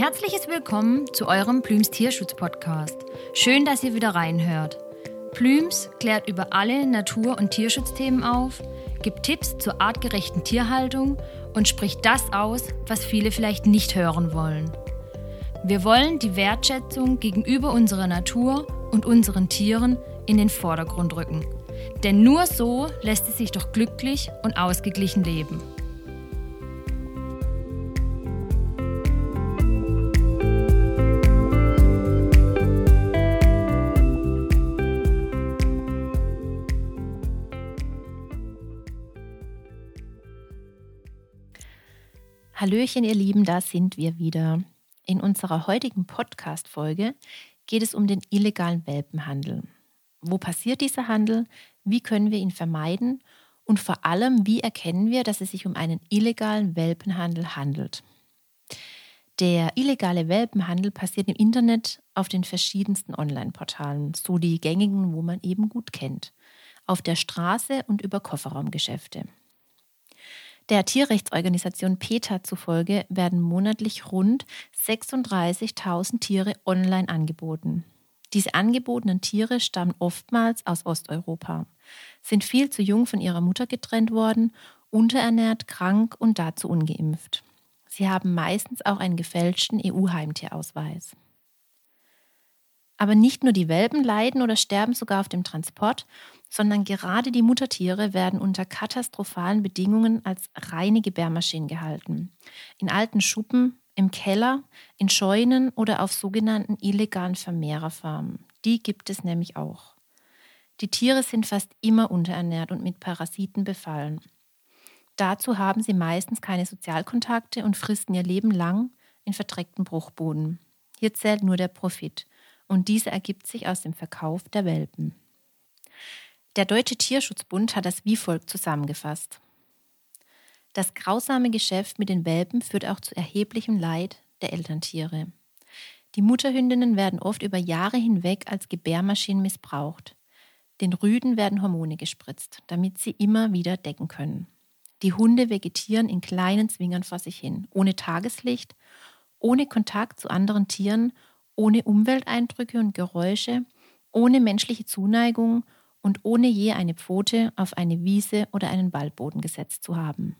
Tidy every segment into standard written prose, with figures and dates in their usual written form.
herzliches Willkommen zu eurem Plüms Tierschutz-Podcast. Schön, dass ihr wieder reinhört. Plüms klärt über alle Natur- und Tierschutzthemen auf, gibt Tipps zur artgerechten Tierhaltung und spricht das aus, was viele vielleicht nicht hören wollen. Wir wollen die Wertschätzung gegenüber unserer Natur und unseren Tieren in den Vordergrund rücken. Denn nur so lässt es sich doch glücklich und ausgeglichen leben. Hallöchen, ihr Lieben, da sind wir wieder. In unserer heutigen Podcast-Folge geht es um den illegalen Welpenhandel. Wo passiert dieser Handel? Wie können wir ihn vermeiden? Und vor allem, wie erkennen wir, dass es sich um einen illegalen Welpenhandel handelt? Der illegale Welpenhandel passiert im Internet auf den verschiedensten Online-Portalen, so die gängigen, wo man eben gut kennt, auf der Straße und über Kofferraumgeschäfte. Der Tierrechtsorganisation PETA zufolge werden monatlich rund 36.000 Tiere online angeboten. Diese angebotenen Tiere stammen oftmals aus Osteuropa, sind viel zu jung von ihrer Mutter getrennt worden, unterernährt, krank und dazu ungeimpft. Sie haben meistens auch einen gefälschten EU-Heimtierausweis. Aber nicht nur die Welpen leiden oder sterben sogar auf dem Transport, sondern gerade die Muttertiere werden unter katastrophalen Bedingungen als reine Gebärmaschinen gehalten. In alten Schuppen, im Keller, in Scheunen oder auf sogenannten illegalen Vermehrerfarmen. Die gibt es nämlich auch. Die Tiere sind fast immer unterernährt und mit Parasiten befallen. Dazu haben sie meistens keine Sozialkontakte und fristen ihr Leben lang in verdreckten Bruchbuden. Hier zählt nur der Profit. Und dieser ergibt sich aus dem Verkauf der Welpen. Der Deutsche Tierschutzbund hat das wie folgt zusammengefasst. Das grausame Geschäft mit den Welpen führt auch zu erheblichem Leid der Elterntiere. Die Mutterhündinnen werden oft über Jahre hinweg als Gebärmaschinen missbraucht. Den Rüden werden Hormone gespritzt, damit sie immer wieder decken können. Die Hunde vegetieren in kleinen Zwingern vor sich hin, ohne Tageslicht, ohne Kontakt zu anderen Tieren, ohne Umwelteindrücke und Geräusche, ohne menschliche Zuneigung und ohne je eine Pfote auf eine Wiese oder einen Waldboden gesetzt zu haben.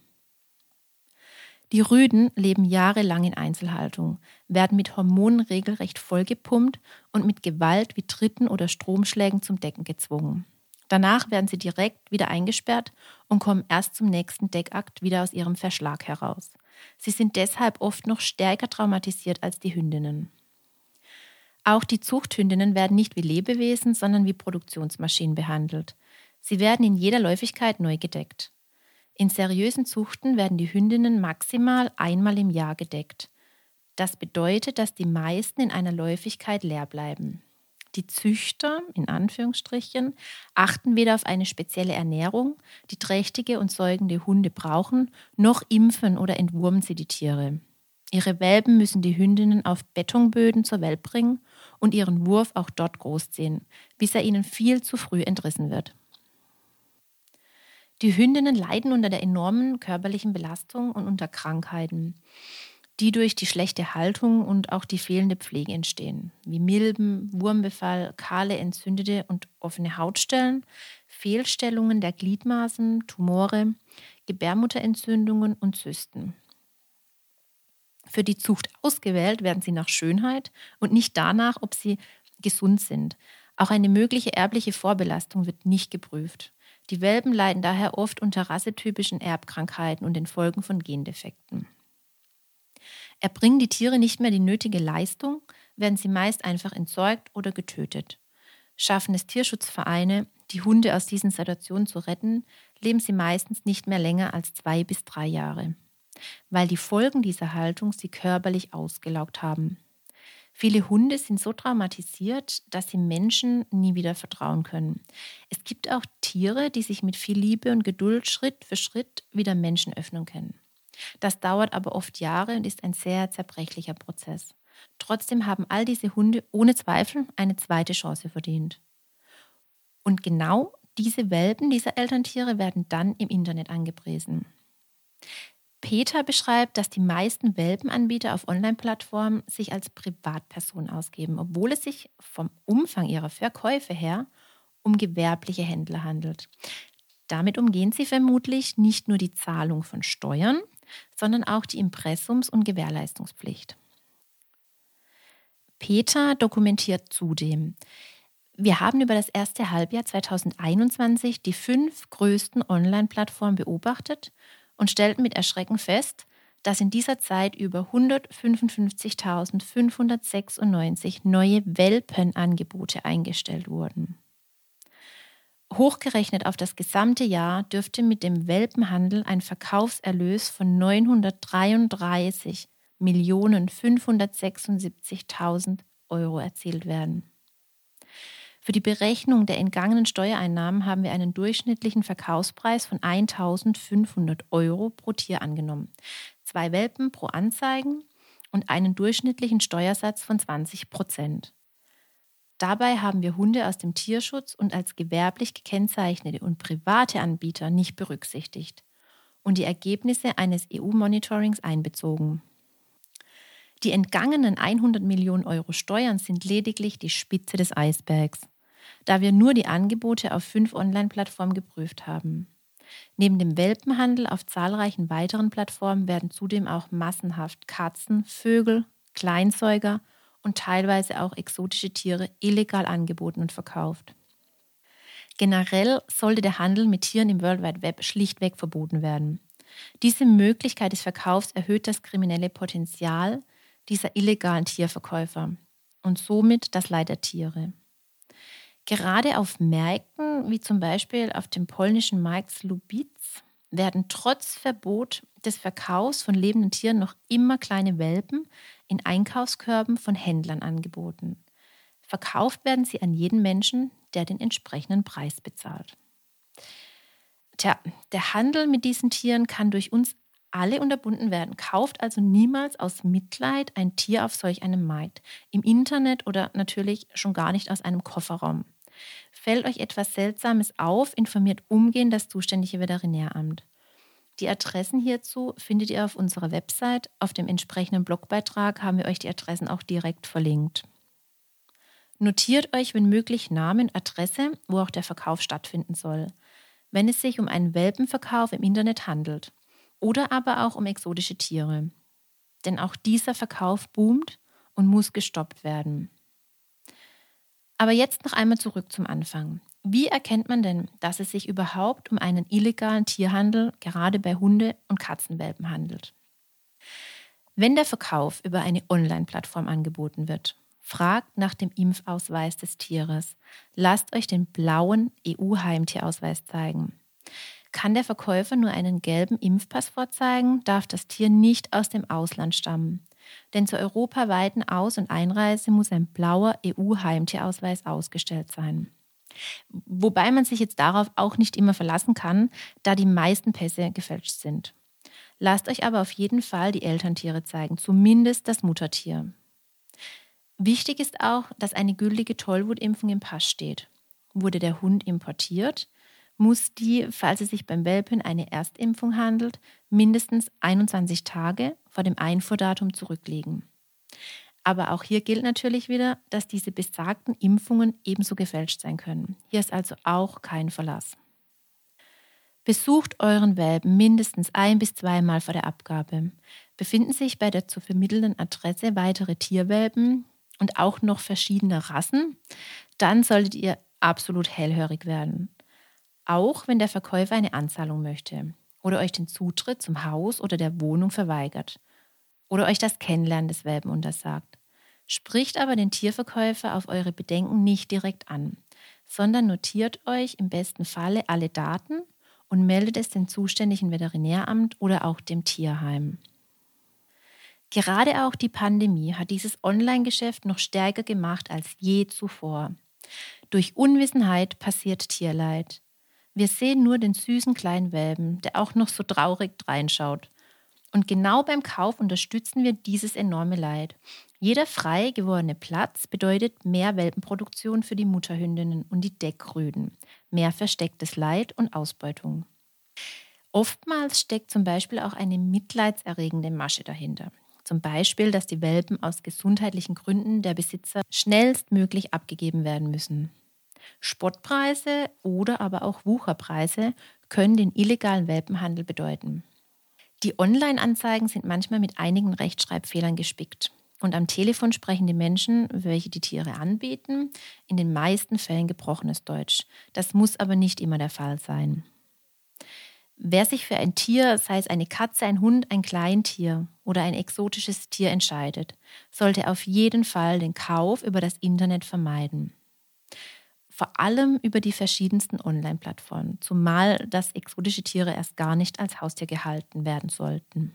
Die Rüden leben jahrelang in Einzelhaltung, werden mit Hormonen regelrecht vollgepumpt und mit Gewalt wie Tritten oder Stromschlägen zum Decken gezwungen. Danach werden sie direkt wieder eingesperrt und kommen erst zum nächsten Deckakt wieder aus ihrem Verschlag heraus. Sie sind deshalb oft noch stärker traumatisiert als die Hündinnen. Auch die Zuchthündinnen werden nicht wie Lebewesen, sondern wie Produktionsmaschinen behandelt. Sie werden in jeder Läufigkeit neu gedeckt. In seriösen Zuchten werden die Hündinnen maximal einmal im Jahr gedeckt. Das bedeutet, dass die meisten in einer Läufigkeit leer bleiben. Die Züchter, in Anführungsstrichen, achten weder auf eine spezielle Ernährung, die trächtige und säugende Hunde brauchen, noch impfen oder entwurmen sie die Tiere. Ihre Welpen müssen die Hündinnen auf Betonböden zur Welt bringen und ihren Wurf auch dort großziehen, bis er ihnen viel zu früh entrissen wird. Die Hündinnen leiden unter der enormen körperlichen Belastung und unter Krankheiten, die durch die schlechte Haltung und auch die fehlende Pflege entstehen, wie Milben, Wurmbefall, kahle, entzündete und offene Hautstellen, Fehlstellungen der Gliedmaßen, Tumore, Gebärmutterentzündungen und Zysten. Für die Zucht ausgewählt werden sie nach Schönheit und nicht danach, ob sie gesund sind. Auch eine mögliche erbliche Vorbelastung wird nicht geprüft. Die Welpen leiden daher oft unter rassetypischen Erbkrankheiten und den Folgen von Gendefekten. Erbringen die Tiere nicht mehr die nötige Leistung, werden sie meist einfach entsorgt oder getötet. Schaffen es Tierschutzvereine, die Hunde aus diesen Situationen zu retten, leben sie meistens nicht mehr länger als 2 bis 3 Jahre. Weil die Folgen dieser Haltung sie körperlich ausgelaugt haben. Viele Hunde sind so traumatisiert, dass sie Menschen nie wieder vertrauen können. Es gibt auch Tiere, die sich mit viel Liebe und Geduld Schritt für Schritt wieder Menschen öffnen können. Das dauert aber oft Jahre und ist ein sehr zerbrechlicher Prozess. Trotzdem haben all diese Hunde ohne Zweifel eine zweite Chance verdient. Und genau diese Welpen dieser Elterntiere werden dann im Internet angepriesen. Peter beschreibt, dass die meisten Welpenanbieter auf Online-Plattformen sich als Privatperson ausgeben, obwohl es sich vom Umfang ihrer Verkäufe her um gewerbliche Händler handelt. Damit umgehen sie vermutlich nicht nur die Zahlung von Steuern, sondern auch die Impressums- und Gewährleistungspflicht. Peter dokumentiert zudem: Wir haben über das erste Halbjahr 2021 die 5 größten Online-Plattformen beobachtet und stellten mit Erschrecken fest, dass in dieser Zeit über 155.596 neue Welpenangebote eingestellt wurden. Hochgerechnet auf das gesamte Jahr dürfte mit dem Welpenhandel ein Verkaufserlös von 933.576.000 € erzielt werden. Für die Berechnung der entgangenen Steuereinnahmen haben wir einen durchschnittlichen Verkaufspreis von 1.500 € pro Tier angenommen, 2 Welpen pro Anzeigen und einen durchschnittlichen Steuersatz von 20%. Dabei haben wir Hunde aus dem Tierschutz und als gewerblich gekennzeichnete und private Anbieter nicht berücksichtigt und die Ergebnisse eines EU-Monitorings einbezogen. Die entgangenen 100 Millionen € Steuern sind lediglich die Spitze des Eisbergs, da wir nur die Angebote auf 5 Online-Plattformen geprüft haben. Neben dem Welpenhandel auf zahlreichen weiteren Plattformen werden zudem auch massenhaft Katzen, Vögel, Kleinsäuger und teilweise auch exotische Tiere illegal angeboten und verkauft. Generell sollte der Handel mit Tieren im World Wide Web schlichtweg verboten werden. Diese Möglichkeit des Verkaufs erhöht das kriminelle Potenzial dieser illegalen Tierverkäufer und somit das Leid der Tiere. Gerade auf Märkten, wie zum Beispiel auf dem polnischen Markt Słubice, werden trotz Verbot des Verkaufs von lebenden Tieren noch immer kleine Welpen in Einkaufskörben von Händlern angeboten. Verkauft werden sie an jeden Menschen, der den entsprechenden Preis bezahlt. Der Handel mit diesen Tieren kann durch uns alle unterbunden werden. Kauft also niemals aus Mitleid ein Tier auf solch einem Markt, im Internet oder natürlich schon gar nicht aus einem Kofferraum. Fällt euch etwas Seltsames auf, informiert umgehend das zuständige Veterinäramt. Die Adressen hierzu findet ihr auf unserer Website. Auf dem entsprechenden Blogbeitrag haben wir euch die Adressen auch direkt verlinkt. Notiert euch, wenn möglich, Name und Adresse, wo auch der Verkauf stattfinden soll, wenn es sich um einen Welpenverkauf im Internet handelt. Oder aber auch um exotische Tiere. Denn auch dieser Verkauf boomt und muss gestoppt werden. Aber jetzt noch einmal zurück zum Anfang. Wie erkennt man denn, dass es sich überhaupt um einen illegalen Tierhandel gerade bei Hunde- und Katzenwelpen handelt? Wenn der Verkauf über eine Online-Plattform angeboten wird, fragt nach dem Impfausweis des Tieres. Lasst euch den blauen EU-Heimtierausweis zeigen. Kann der Verkäufer nur einen gelben Impfpass vorzeigen, darf das Tier nicht aus dem Ausland stammen. Denn zur europaweiten Aus- und Einreise muss ein blauer EU-Heimtierausweis ausgestellt sein. Wobei man sich jetzt darauf auch nicht immer verlassen kann, da die meisten Pässe gefälscht sind. Lasst euch aber auf jeden Fall die Elterntiere zeigen, zumindest das Muttertier. Wichtig ist auch, dass eine gültige Tollwutimpfung im Pass steht. Wurde der Hund importiert, muss die, falls es sich beim Welpen eine Erstimpfung handelt, mindestens 21 Tage vor dem Einfuhrdatum zurückliegen. Aber auch hier gilt natürlich wieder, dass diese besagten Impfungen ebenso gefälscht sein können. Hier ist also auch kein Verlass. Besucht euren Welpen mindestens 1- bis 2-mal vor der Abgabe. Befinden sich bei der zu vermittelnden Adresse weitere Tierwelpen und auch noch verschiedene Rassen, dann solltet ihr absolut hellhörig werden. Auch wenn der Verkäufer eine Anzahlung möchte oder euch den Zutritt zum Haus oder der Wohnung verweigert oder euch das Kennenlernen des Welpen untersagt. Spricht aber den Tierverkäufer auf eure Bedenken nicht direkt an, sondern notiert euch im besten Falle alle Daten und meldet es dem zuständigen Veterinäramt oder auch dem Tierheim. Gerade auch die Pandemie hat dieses Online-Geschäft noch stärker gemacht als je zuvor. Durch Unwissenheit passiert Tierleid. Wir sehen nur den süßen kleinen Welpen, der auch noch so traurig reinschaut. Und genau beim Kauf unterstützen wir dieses enorme Leid. Jeder frei gewordene Platz bedeutet mehr Welpenproduktion für die Mutterhündinnen und die Deckrüden, mehr verstecktes Leid und Ausbeutung. Oftmals steckt zum Beispiel auch eine mitleidserregende Masche dahinter. Zum Beispiel, dass die Welpen aus gesundheitlichen Gründen der Besitzer schnellstmöglich abgegeben werden müssen. Spottpreise oder aber auch Wucherpreise können den illegalen Welpenhandel bedeuten. Die Online-Anzeigen sind manchmal mit einigen Rechtschreibfehlern gespickt. Und am Telefon sprechen die Menschen, welche die Tiere anbieten, in den meisten Fällen gebrochenes Deutsch. Das muss aber nicht immer der Fall sein. Wer sich für ein Tier, sei es eine Katze, ein Hund, ein Kleintier oder ein exotisches Tier entscheidet, sollte auf jeden Fall den Kauf über das Internet vermeiden. Vor allem über die verschiedensten Online-Plattformen, zumal dass exotische Tiere erst gar nicht als Haustier gehalten werden sollten.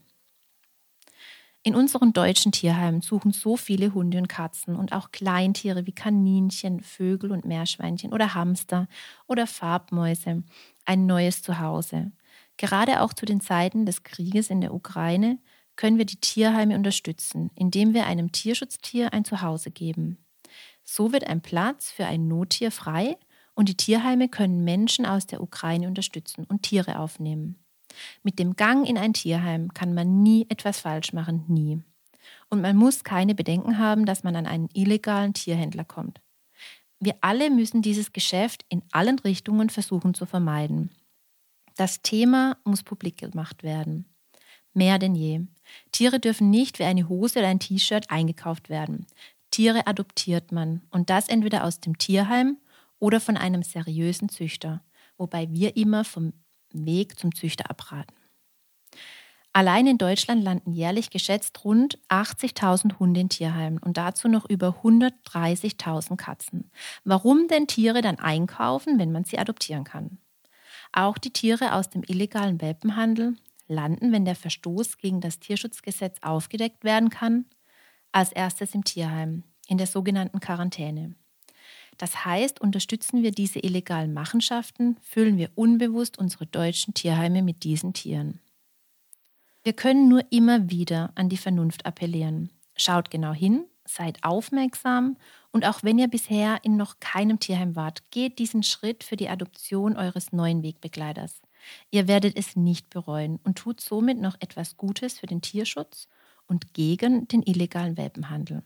In unseren deutschen Tierheimen suchen so viele Hunde und Katzen und auch Kleintiere wie Kaninchen, Vögel und Meerschweinchen oder Hamster oder Farbmäuse ein neues Zuhause. Gerade auch zu den Zeiten des Krieges in der Ukraine können wir die Tierheime unterstützen, indem wir einem Tierschutztier ein Zuhause geben. So wird ein Platz für ein Nottier frei und die Tierheime können Menschen aus der Ukraine unterstützen und Tiere aufnehmen. Mit dem Gang in ein Tierheim kann man nie etwas falsch machen, nie. Und man muss keine Bedenken haben, dass man an einen illegalen Tierhändler kommt. Wir alle müssen dieses Geschäft in allen Richtungen versuchen zu vermeiden. Das Thema muss publik gemacht werden. Mehr denn je. Tiere dürfen nicht wie eine Hose oder ein T-Shirt eingekauft werden. Tiere adoptiert man und das entweder aus dem Tierheim oder von einem seriösen Züchter, wobei wir immer vom Weg zum Züchter abraten. Allein in Deutschland landen jährlich geschätzt rund 80.000 Hunde in Tierheimen und dazu noch über 130.000 Katzen. Warum denn Tiere dann einkaufen, wenn man sie adoptieren kann? Auch die Tiere aus dem illegalen Welpenhandel landen, wenn der Verstoß gegen das Tierschutzgesetz aufgedeckt werden kann, als erstes im Tierheim, in der sogenannten Quarantäne. Das heißt, unterstützen wir diese illegalen Machenschaften, füllen wir unbewusst unsere deutschen Tierheime mit diesen Tieren. Wir können nur immer wieder an die Vernunft appellieren. Schaut genau hin, seid aufmerksam und auch wenn ihr bisher in noch keinem Tierheim wart, geht diesen Schritt für die Adoption eures neuen Wegbegleiters. Ihr werdet es nicht bereuen und tut somit noch etwas Gutes für den Tierschutz und gegen den illegalen Welpenhandel.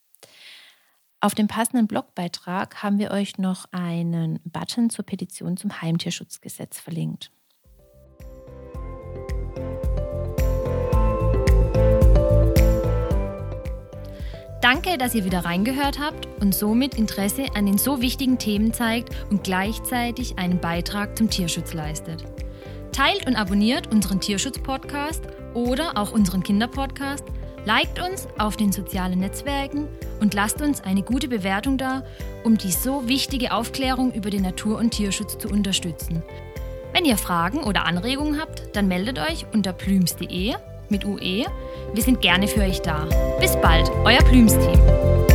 Auf dem passenden Blogbeitrag haben wir euch noch einen Button zur Petition zum Heimtierschutzgesetz verlinkt. Danke, dass ihr wieder reingehört habt und somit Interesse an den so wichtigen Themen zeigt und gleichzeitig einen Beitrag zum Tierschutz leistet. Teilt und abonniert unseren Tierschutz-Podcast oder auch unseren Kinderpodcast, liked uns auf den sozialen Netzwerken und lasst uns eine gute Bewertung da, um die so wichtige Aufklärung über den Natur- und Tierschutz zu unterstützen. Wenn ihr Fragen oder Anregungen habt, dann meldet euch unter plüms.de mit UE. Wir sind gerne für euch da. Bis bald, euer Plüms-Team.